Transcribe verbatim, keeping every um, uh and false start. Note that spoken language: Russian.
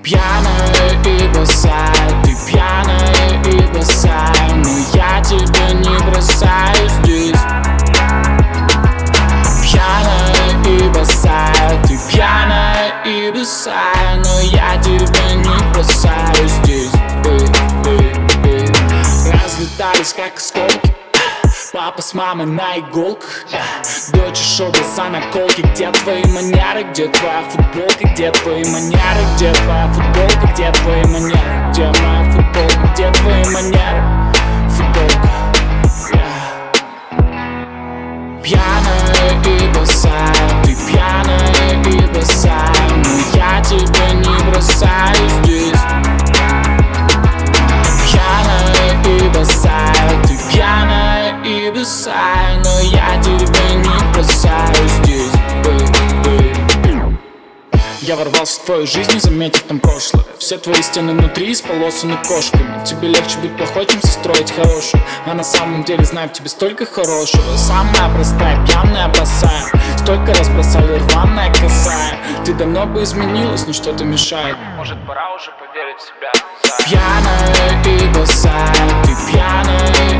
пьяная и босая, ты пьяная и босая, но я тебя не бросаю здесь. Пьяная и босая, ты пьяная и босая, но я тебя не бросаю здесь. Разлетались как осколки, папа с мамой на иголках, дочь шоу глаза на колке. Где твои манеры, где твоя футболка, где твои манеры, где твоя футболка, где твои манеры, где моя футболка, где твои манеры, футболка. yeah. Пьяная и босая, ты пьяная и босая, но я тебя не бросаю здесь. Пьяная и босая, ты пьяная и босая, но я тебя не бросаю здесь. Я ворвался в твою жизнь, заметив там прошлое. Все твои стены внутри исполосаны кошками. Тебе легче быть плохой, чем состроить хорошую. А на самом деле знаю в тебе столько хорошего. Самая простая, пьяная, босая. Столько раз бросали рваная, косая. Ты давно бы изменилась, но что-то мешает. Может, пора уже поверить в себя. Пьяная и босая, ты пьяная